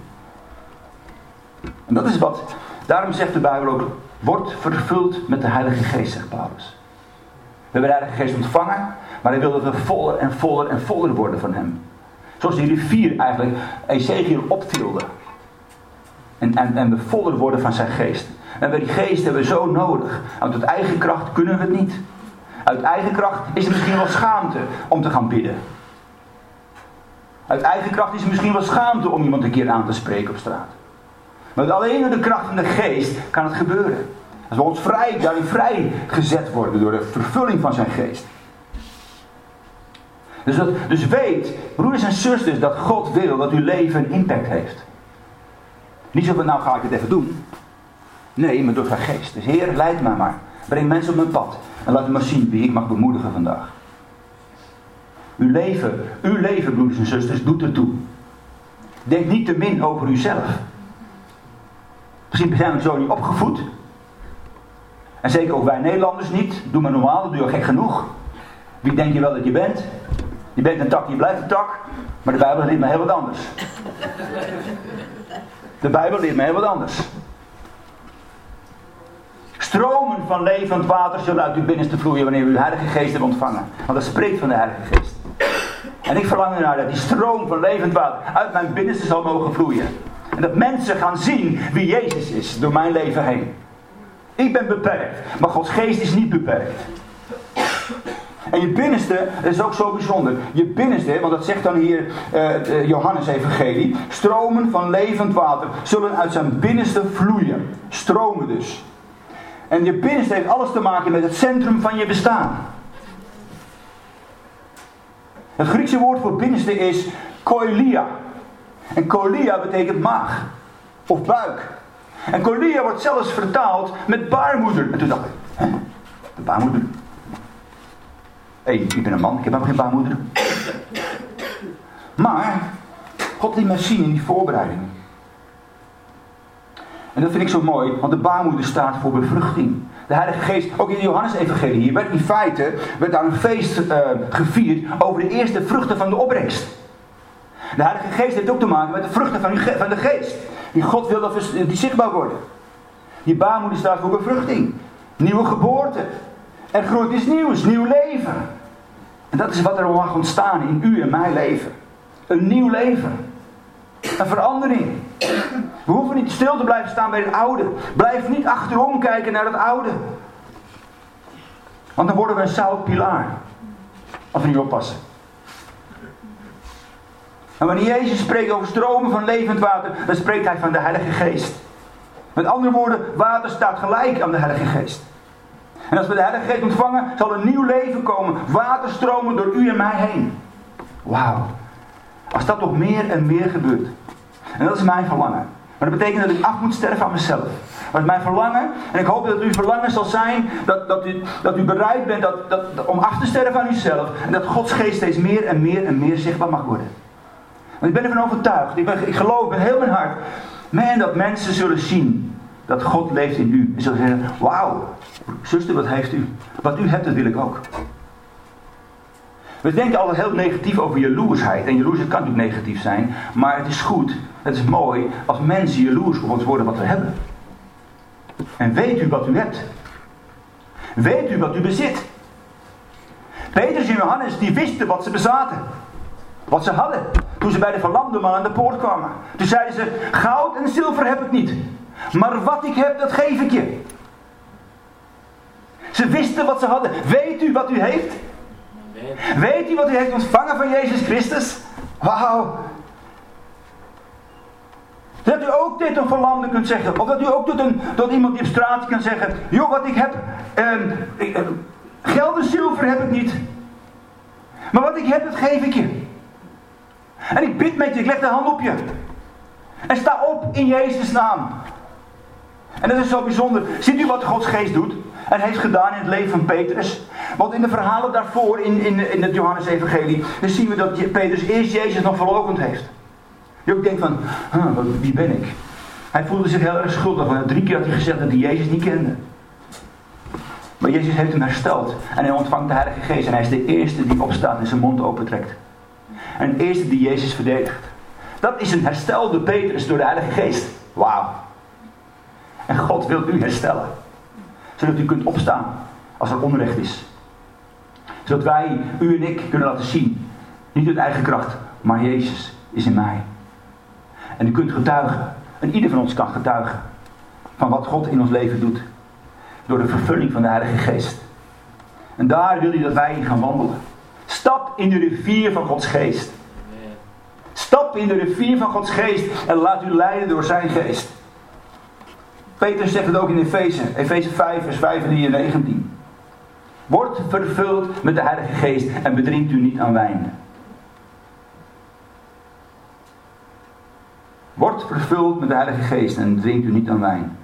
En dat is wat... Daarom zegt de Bijbel ook, word vervuld met de Heilige Geest, zegt Paulus. We hebben de Heilige Geest ontvangen, maar hij wil dat we voller en voller en voller worden van hem. Zoals die rivier eigenlijk Ezekiel optilde. En we voller worden van zijn geest. En die geest hebben we zo nodig. Want uit eigen kracht kunnen we het niet. Uit eigen kracht is er misschien wel schaamte om te gaan bidden. Uit eigen kracht is er misschien wel schaamte om iemand een keer aan te spreken op straat. Maar alleen door de kracht van de geest kan het gebeuren. Als we ons daarin vrij gezet worden door de vervulling van zijn geest. Dus weet, broeders en zusters, dat God wil dat uw leven een impact heeft. Niet zo van, nou ga ik het even doen. Nee, maar door zijn geest. Dus Heer, leid mij maar. Breng mensen op mijn pad. En laat me maar zien wie ik mag bemoedigen vandaag. Uw leven, broeders en zusters, doet ertoe. Denk niet te min over uzelf. Misschien zijn we zo niet opgevoed. En zeker ook wij Nederlanders niet. Doe maar normaal, dat doe je gek genoeg. Wie denk je wel dat je bent? Je bent een tak, je blijft een tak. Maar de Bijbel leert me heel wat anders. De Bijbel leert me heel wat anders. Stromen van levend water zullen uit uw binnenste vloeien wanneer u de Heilige Geest hebt ontvangen. Want dat spreekt van de Heilige Geest. En ik verlang ernaar dat die stroom van levend water uit mijn binnenste zal mogen vloeien. En dat mensen gaan zien wie Jezus is door mijn leven heen. Ik ben beperkt, maar Gods geest is niet beperkt. En je binnenste, dat is ook zo bijzonder. Je binnenste, want dat zegt dan hier Johannes Evangelie. Stromen van levend water zullen uit zijn binnenste vloeien. Stromen dus. En je binnenste heeft alles te maken met het centrum van je bestaan. Het Griekse woord voor binnenste is koilia. En koilia betekent maag. Of buik. En koilia wordt zelfs vertaald met baarmoeder. En toen dacht ik, hè? De baarmoeder? Hé, ik ben een man, ik heb helemaal geen baarmoeder. Maar, God liet mij zien in die voorbereidingen. En dat vind ik zo mooi, want de baarmoeder staat voor bevruchting. De Heilige Geest, ook in de Johannes-evangelie, hier werd in feite daar een feest gevierd over de eerste vruchten van de opbrengst. De Heilige Geest heeft ook te maken met de vruchten van de Geest. Die God wil dat die zichtbaar worden. Die baarmoeder staat voor bevruchting. Nieuwe geboorte. Er groeit iets nieuws, nieuw leven. En dat is wat er mag ontstaan in u en mijn leven. Een nieuw leven. Een verandering. We hoeven niet stil te blijven staan bij het oude. Blijf niet achterom kijken naar het oude. Want dan worden we een zoutpilaar. Als we niet oppassen. En wanneer Jezus spreekt over stromen van levend water, dan spreekt hij van de Heilige Geest. Met andere woorden, water staat gelijk aan de Heilige Geest. En als we de Heilige Geest ontvangen, zal een nieuw leven komen. Water stromen door u en mij heen. Wauw. Als dat nog meer en meer gebeurt. En dat is mijn verlangen. Maar dat betekent dat ik af moet sterven aan mezelf. Dat is mijn verlangen. En ik hoop dat uw verlangen zal zijn dat u bereid bent om af te sterven aan uzelf. En dat Gods Geest steeds meer en meer en meer zichtbaar mag worden. Want ik ben ervan overtuigd. Ik geloof met heel mijn hart. Dat mensen zullen zien dat God leeft in u. En zullen zeggen, wauw, zuster, wat heeft u? Wat u hebt, dat wil ik ook. We denken altijd heel negatief over jaloersheid. En jaloersheid kan natuurlijk negatief zijn. Maar het is goed, het is mooi als mensen jaloers op ons worden wat we hebben. En weet u wat u hebt? Weet u wat u bezit? Petrus en Johannes, die wisten wat ze bezaten. Wat ze hadden. Toen ze bij de verlamde man aan de poort kwamen. Toen zeiden ze, goud en zilver heb ik niet. Maar wat ik heb, dat geef ik je. Ze wisten wat ze hadden. Weet u wat u heeft? Weet u wat u heeft ontvangen van Jezus Christus? Wauw. Dat u ook dit een verlamde kunt zeggen. Of dat u ook tot iemand die op straat kan zeggen. Joh, wat ik heb. Geld en zilver heb ik niet. Maar wat ik heb, dat geef ik je. En ik bid met je, ik leg de hand op je. En sta op in Jezus' naam. En dat is zo bijzonder. Ziet u wat Gods Geest doet? En heeft gedaan in het leven van Petrus. Want in de verhalen daarvoor in het Johannes-evangelie, dan zien we dat Petrus eerst Jezus nog verloochend heeft. Je ook denkt van, wie ben ik? Hij voelde zich heel erg schuldig, want 3 keer had hij gezegd dat hij Jezus niet kende. Maar Jezus heeft hem hersteld. En hij ontvangt de Heilige Geest. En hij is de eerste die opstaat en zijn mond opentrekt. En de eerste die Jezus verdedigt. Dat is een herstelde Petrus door de Heilige Geest. Wauw. En God wil u herstellen. Zodat u kunt opstaan als er onrecht is. Zodat wij, u en ik, kunnen laten zien. Niet uit eigen kracht, maar Jezus is in mij. En u kunt getuigen. En ieder van ons kan getuigen. Van wat God in ons leven doet. Door de vervulling van de Heilige Geest. En daar wil hij dat wij in gaan wandelen. Stap in de rivier van Gods Geest. Stap in de rivier van Gods Geest. En laat u leiden door zijn Geest. Petrus zegt het ook in Efeze 5 vers 15 en 19. Word vervuld met de Heilige Geest en bedrinkt u niet aan wijn. Word vervuld met de Heilige Geest en drinkt u niet aan wijn.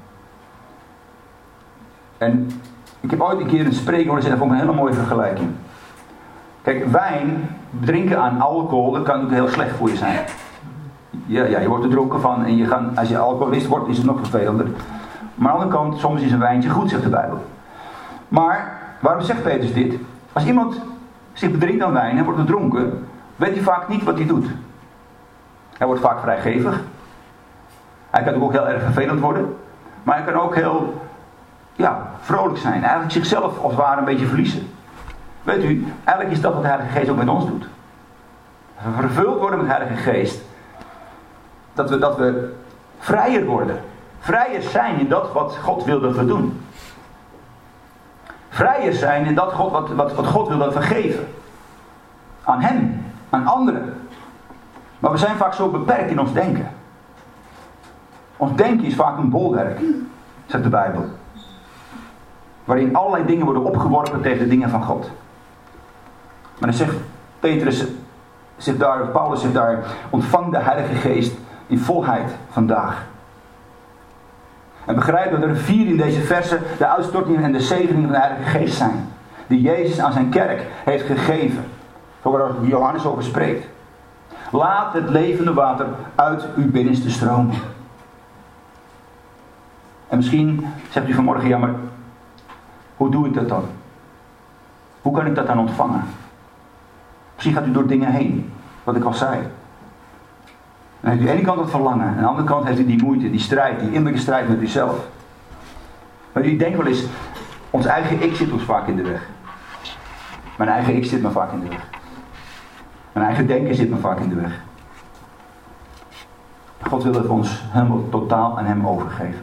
En ik heb ooit een keer een spreker horen zeggen, dat vond ik een hele mooie vergelijking. Kijk, wijn, drinken aan alcohol, dat kan natuurlijk heel slecht voor je zijn. Ja, je wordt er dronken van en als je alcoholist wordt, is het nog vervelender. Maar aan de andere kant, soms is een wijntje goed, zegt de Bijbel. Maar, waarom zegt Petrus dit? Als iemand zich bedrinkt aan wijn en wordt er dronken, weet hij vaak niet wat hij doet. Hij wordt vaak vrijgevig. Hij kan ook heel erg vervelend worden. Maar hij kan ook heel vrolijk zijn. Eigenlijk zichzelf als het ware een beetje verliezen. Weet u, eigenlijk is dat wat de Heilige Geest ook met ons doet. Als we vervuld worden met de Heilige Geest. Dat we vrijer worden. Vrijer zijn in dat wat God wil dat we doen. Vrijer zijn in dat wat God wil dat we geven. Aan hem, aan anderen. Maar we zijn vaak zo beperkt in ons denken. Ons denken is vaak een bolwerk, zegt de Bijbel. Waarin allerlei dingen worden opgeworpen tegen de dingen van God. Maar dan zegt Paulus zegt daar, ontvang de Heilige Geest in volheid vandaag. En begrijp dat er 4 in deze versen de uitstortingen en de zegeningen van de Heilige Geest zijn. Die Jezus aan zijn kerk heeft gegeven. Waar Johannes over spreekt. Laat het levende water uit uw binnenste stromen. En misschien zegt u vanmorgen, ja maar hoe doe ik dat dan? Hoe kan ik dat dan ontvangen? Misschien gaat u door dingen heen, wat ik al zei. Dan heeft u aan de ene kant het verlangen, aan de andere kant heeft u die moeite, die strijd, die innerlijke strijd met uzelf. Maar u denkt wel eens, ons eigen ik zit ons vaak in de weg. Mijn eigen ik zit me vaak in de weg. Mijn eigen denken zit me vaak in de weg. God wil dat we ons helemaal totaal aan hem overgeven.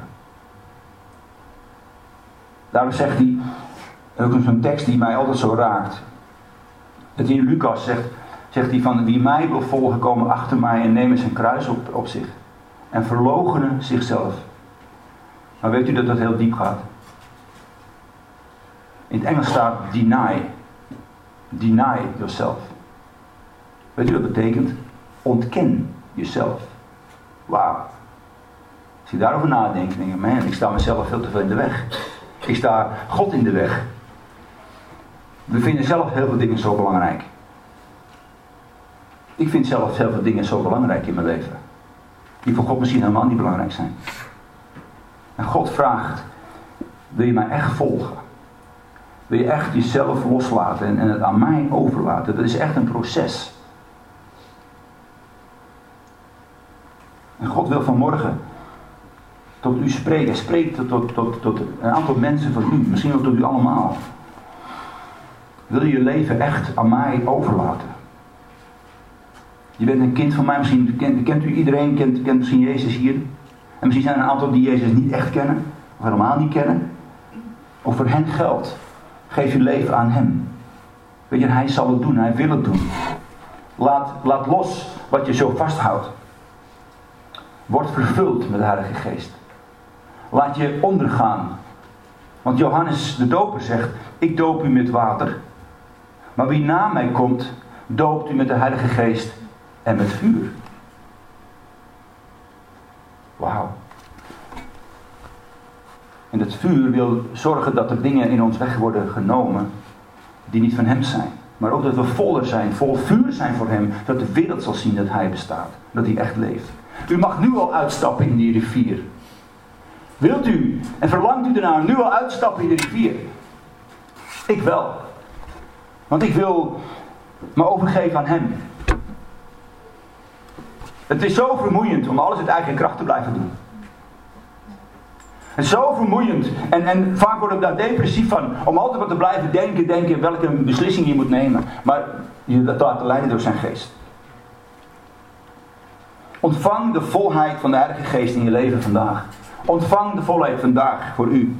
Daarom zegt hij, ook zo'n tekst die mij altijd zo raakt. Dat in Lucas zegt hij van, wie mij wil volgen, komen achter mij en nemen zijn kruis op zich. En verloochenen zichzelf. Maar weet u dat dat heel diep gaat? In het Engels staat deny. Deny yourself. Weet u wat dat betekent? Ontken jezelf. Wauw. Als je daarover nadenkt, denk je, man, ik sta mezelf veel te veel in de weg. Ik sta God in de weg. We vinden zelf heel veel dingen zo belangrijk. Ik vind zelf heel veel dingen zo belangrijk in mijn leven. Die voor God misschien helemaal niet belangrijk zijn. En God vraagt, wil je mij echt volgen? Wil je echt jezelf loslaten en het aan mij overlaten? Dat is echt een proces. En God wil vanmorgen tot u spreken. Hij spreekt tot een aantal mensen van u. Misschien ook tot u allemaal. Wil je je leven echt aan mij overlaten? Je bent een kind van mij. Misschien kent u iedereen. Kent misschien Jezus hier. En misschien zijn er een aantal die Jezus niet echt kennen. Of helemaal niet kennen. Of voor hen geldt. Geef je leven aan hem. Weet je, hij zal het doen. Hij wil het doen. Laat los wat je zo vasthoudt. Word vervuld met de Heilige Geest. Laat je ondergaan. Want Johannes de Doper zegt, ik doop u met water. Maar wie na mij komt, doopt u met de Heilige Geest en met vuur. Wauw. En het vuur wil zorgen dat er dingen in ons weg worden genomen die niet van hem zijn. Maar ook dat we voller zijn, vol vuur zijn voor hem. Dat de wereld zal zien dat hij bestaat. Dat hij echt leeft. U mag nu al uitstappen in die rivier. Wilt u en verlangt u ernaar nu al uitstappen in de rivier? Ik wel. Want ik wil me overgeven aan hem. Het is zo vermoeiend om alles uit eigen kracht te blijven doen. Het is zo vermoeiend. En vaak word ik daar depressief van. Om altijd wat te blijven denken welke beslissing je moet nemen. Maar je dat laten leiden door zijn geest. Ontvang de volheid van de Heilige Geest in je leven vandaag. Ontvang de volheid vandaag voor u.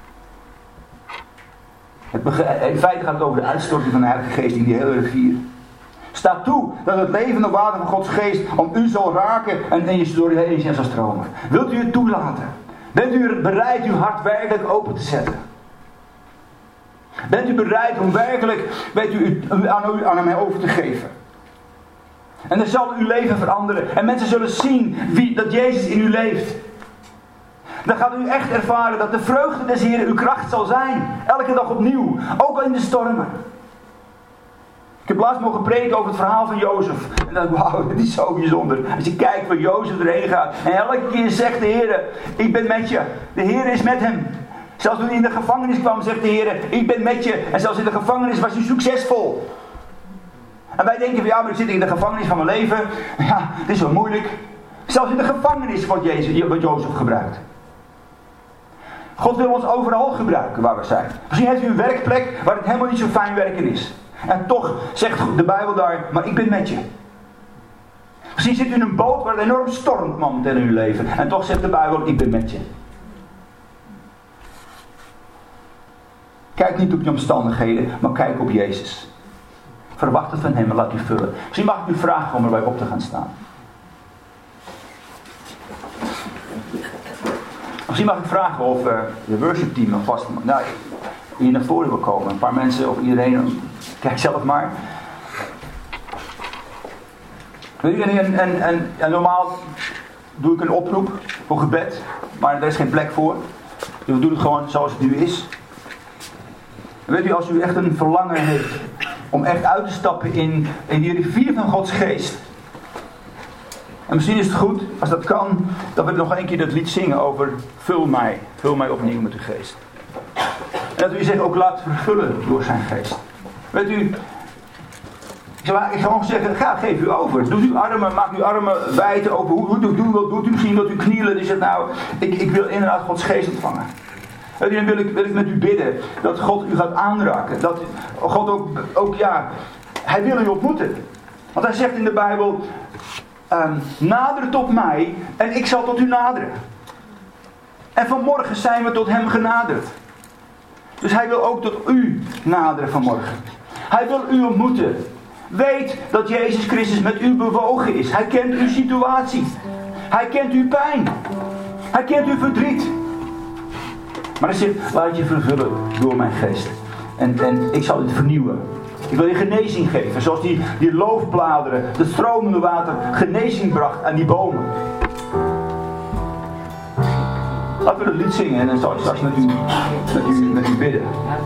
In feite gaat het over de uitstorting van de Heilige Geest in die hele rivier. Sta toe dat het levende water van Gods Geest om u zal raken en je door je heen zal stromen. Wilt u het toelaten? Bent u bereid uw hart werkelijk open te zetten? Bent u bereid om werkelijk aan hem over te geven? En dan zal uw leven veranderen. En mensen zullen zien dat Jezus in u leeft. Dan gaat u echt ervaren dat de vreugde des Heeren uw kracht zal zijn. Elke dag opnieuw. Ook al in de stormen. Ik heb laatst mogen preken over het verhaal van Jozef. En dan wauw, dit is zo bijzonder. Als je kijkt waar Jozef erheen gaat. En elke keer zegt de Heer, ik ben met je. De Heer is met hem. Zelfs toen hij in de gevangenis kwam, zegt de Heer, ik ben met je. En zelfs in de gevangenis was hij succesvol. En wij denken van ja, maar ik zit in de gevangenis van mijn leven. Ja, het is wel moeilijk. Zelfs in de gevangenis wordt Jozef gebruikt. God wil ons overal gebruiken waar we zijn. Misschien heeft u een werkplek waar het helemaal niet zo fijn werken is. En toch zegt de Bijbel daar, maar ik ben met je. Misschien zit u in een boot waar het enorm stormt momenteel in uw leven. En toch zegt de Bijbel, ik ben met je. Kijk niet op je omstandigheden, maar kijk op Jezus. Verwacht het van hem en laat u vullen. Misschien mag ik u vragen om erbij op te gaan staan. Misschien mag ik vragen of de worship team alvast hier naar voren wil komen. Een paar mensen of iedereen. Kijk zelf maar. Weet u, en normaal doe ik een oproep voor gebed. Maar er is geen plek voor. Dus we doen het gewoon zoals het nu is. En weet u, als u echt een verlangen heeft om echt uit te stappen in die rivier van Gods geest. En misschien is het goed, als dat kan, dat we nog een keer dat lied zingen over vul mij opnieuw met uw geest. En dat u zich ook laat vervullen door zijn geest. Weet u, ik zou gewoon zeggen, geef u over. Doe uw armen, maak uw armen wijd open. Hoe doet u misschien dat u knielen? Die zegt nou, ik wil inderdaad Gods geest ontvangen. En dan wil ik met u bidden dat God u gaat aanraken. Dat God ook hij wil u ontmoeten. Want hij zegt in de Bijbel, nader tot mij en ik zal tot u naderen. En vanmorgen zijn we tot hem genaderd. Dus hij wil ook tot u naderen vanmorgen. Hij wil u ontmoeten. Weet dat Jezus Christus met u bewogen is. Hij kent uw situatie. Hij kent uw pijn. Hij kent uw verdriet. Maar hij zegt, laat je vervullen door mijn geest. En ik zal het vernieuwen. Ik wil je genezing geven. Zoals die loofbladeren, het stromende water, genezing bracht aan die bomen. Laten we het lied zingen en dan zal ik straks met u bidden.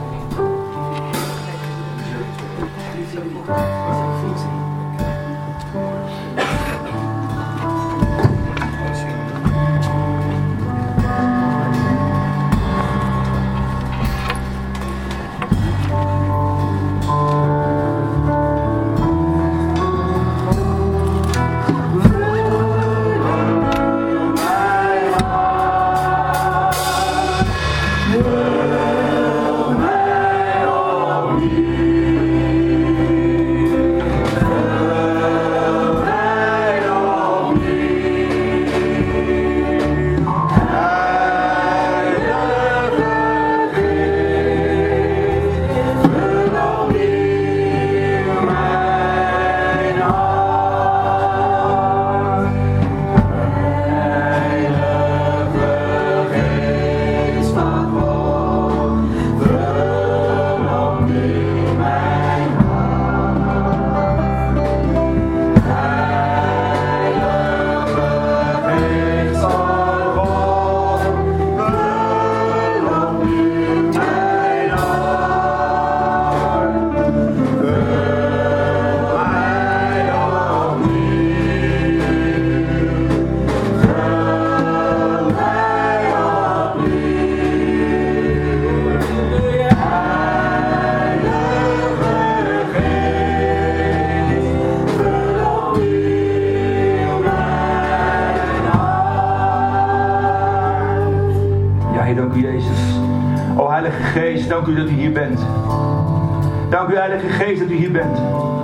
Geest, dank u dat u hier bent. Dank u Heilige Geest dat u hier bent.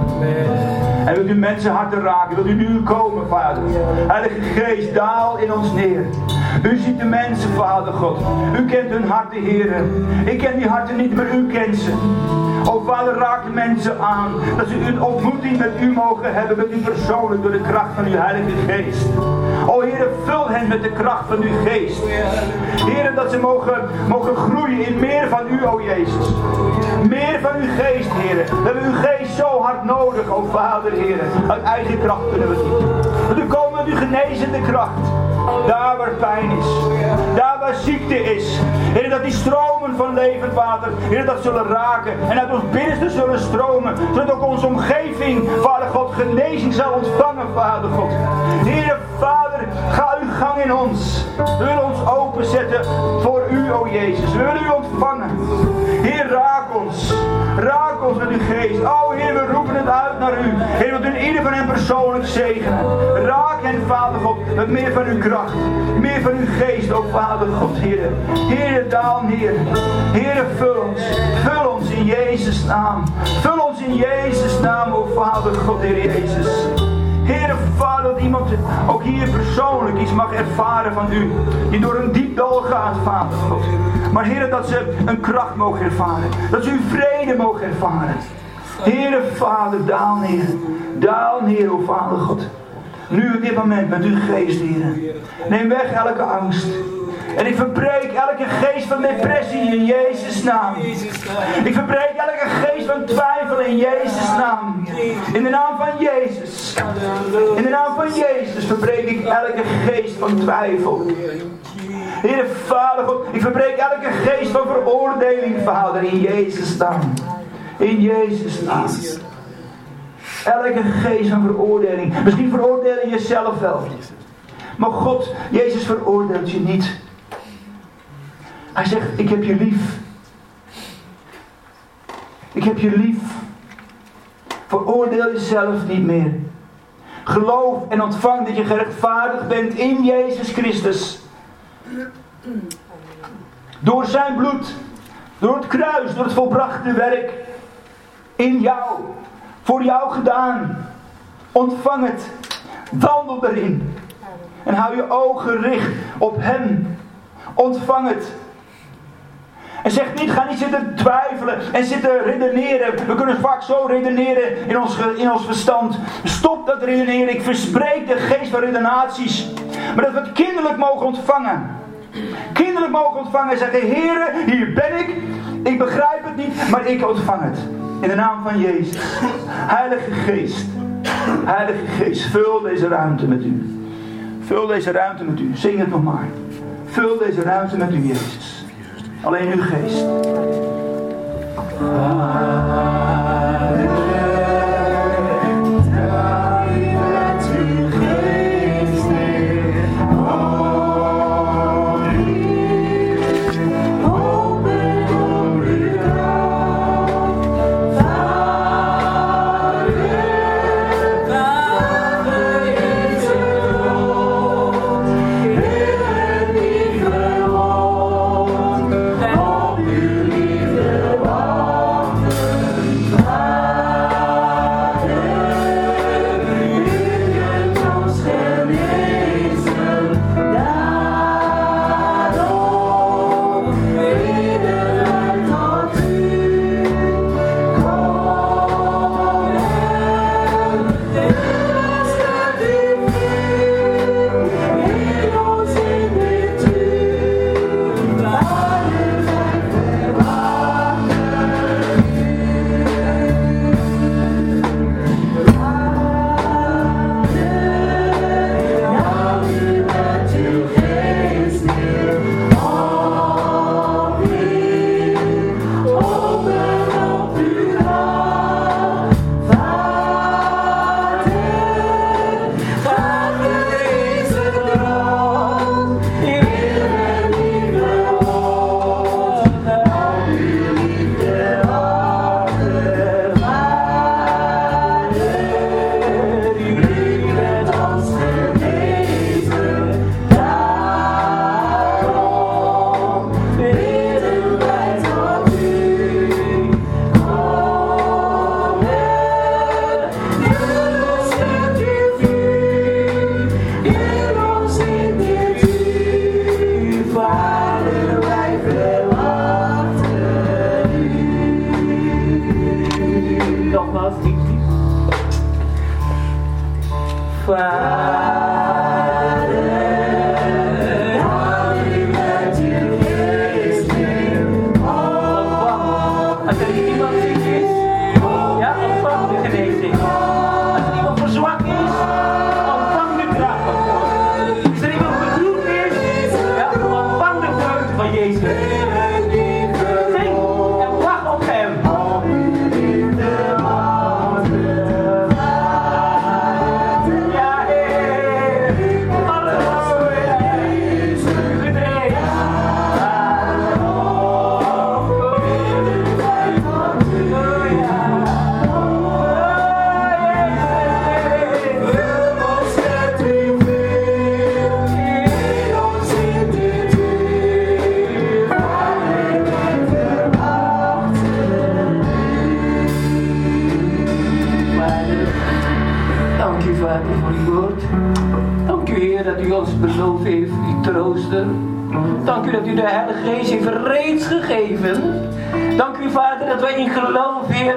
En wilt u mensenharten raken, wilt u nu komen, Vader. Heilige Geest, daal in ons neer. U ziet de mensen, Vader God. U kent hun harten, Heer. Ik ken die harten niet, maar u kent ze. O Vader, raak de mensen aan. Dat ze een ontmoeting met u mogen hebben, met u persoonlijk, door de kracht van uw Heilige Geest. O Heer, vul hen met de kracht van uw geest. Heer, dat ze mogen groeien in meer van u, o Jezus. Meer van uw geest, Heer. We hebben uw geest zo hard nodig, o Vader, Heer. Uit eigen kracht kunnen we het niet. Want u komt met uw genezende kracht. Daar waar pijn is. Daar waar ziekte is. Heer, dat die stromen van levend water, Heer, dat zullen raken. En uit ons binnenste zullen stromen. Zodat ook onze omgeving, Vader God, genezing zal ontvangen, Vader God. Heer, Vader, ga uw gang in ons. We willen ons openzetten voor u, o Jezus. We willen u ontvangen. Heer, raak ons. Raak ons met uw geest. O Heer, we roepen het uit naar u. Heer, wilt u ieder van hen persoonlijk zegenen. Raak hen, Vader God, met meer van uw kracht. Meer van uw geest, o Vader God, Heer. Heer, daal neer. Heer, vul ons. Vul ons in Jezus' naam. Vul ons in Jezus' naam, o Vader God, Heer Jezus. Heer, Vader, dat iemand ook hier persoonlijk iets mag ervaren van u. Die door een diep dal gaat, Vader God. Maar Heer, dat ze een kracht mogen ervaren. Dat ze uw vrede mogen ervaren. Heer, Vader, daal neer. Daal neer, o Vader God. Nu op dit moment met uw geest, Heer. Neem weg elke angst. En ik verbreek elke geest van depressie in Jezus' naam. Ik verbreek elke geest van twijfel in Jezus' naam. In de naam van Jezus. In de naam van Jezus verbreek ik elke geest van twijfel. Heer Vader God, ik verbreek elke geest van veroordeling, Vader, in Jezus' naam. In Jezus' naam. Elke geest van veroordeling. Misschien veroordeel je jezelf wel. Maar God, Jezus veroordeelt je niet. Hij zegt, ik heb je lief. Ik heb je lief. Veroordeel jezelf niet meer. Geloof en ontvang dat je gerechtvaardigd bent in Jezus Christus. Door zijn bloed. Door het kruis. Door het volbrachte werk. In jou. Voor jou gedaan. Ontvang het. Wandel erin. En hou je ogen gericht op hem. Ontvang het. En zeg niet, ga niet zitten twijfelen en zitten redeneren. We kunnen vaak zo redeneren in ons verstand. Stop dat redeneren. Ik verspreek de geest van redenaties. Maar dat we het kinderlijk mogen ontvangen. Kinderlijk mogen ontvangen en zeggen, Heere, hier ben ik. Ik begrijp het niet, maar ik ontvang het. In de naam van Jezus. Heilige Geest. Heilige Geest, vul deze ruimte met u. Vul deze ruimte met u. Zing het nog maar. Vul deze ruimte met u, Jezus. Alleen uw geest. Dank u dat u de Heilige Geest heeft reeds gegeven. Dank u, Vader, dat wij in geloof, Heer,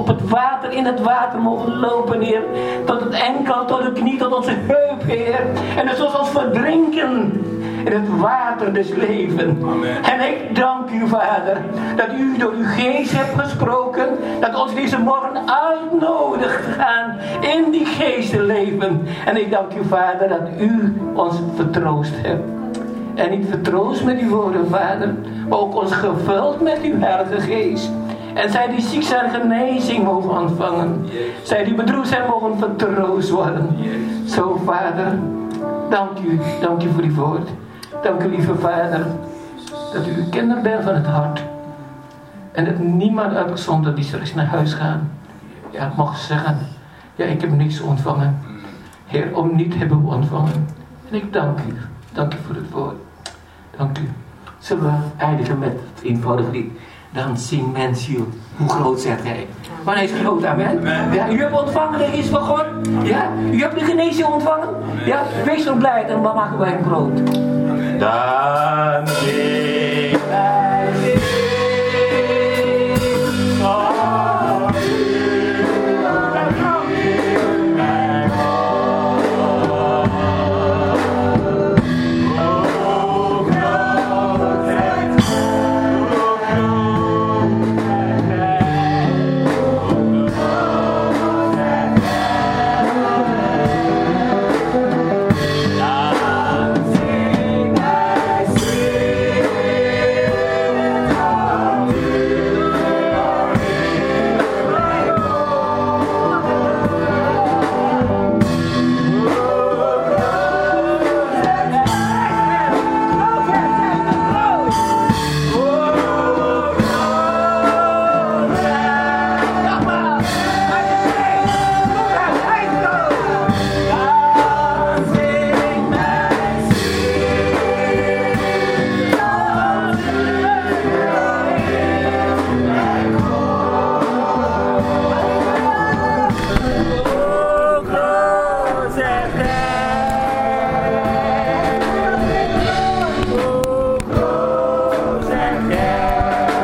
in het water mogen lopen, Heer. Tot het enkel, tot de knie, tot onze heup, Heer. En dat zoals ons verdrinken in het water des levens. Amen. En ik dank u, Vader, dat u door uw geest hebt gesproken, dat ons deze morgen uitnodigt te gaan in die geestenleven. En ik dank u, Vader, dat u ons vertroost hebt. En niet vertroost met uw woorden, Vader, maar ook ons gevuld met uw Heilige Geest. En zij die ziek zijn genezing mogen ontvangen. Zij die bedroefd zijn mogen vertroost worden. Zo Vader, dank u voor uw woord. Dank u lieve Vader, dat u uw kinder bent van het hart. En dat niemand uitgezonderd die straks naar huis gaan. Ja, mag zeggen, ja, ik heb niks ontvangen. Heer, om niet hebben we ontvangen. En ik dank u voor het woord. Dank u. Zullen we eindigen met het eenvoudige lied. Dan zingt mijn ziel, hoe groot zegt hij. Maar hij is groot, amen. Ja, u hebt ontvangen, er is van God. Ja, u hebt de genezing ontvangen. Ja, wees zo blij en dan maken wij hem groot. Dan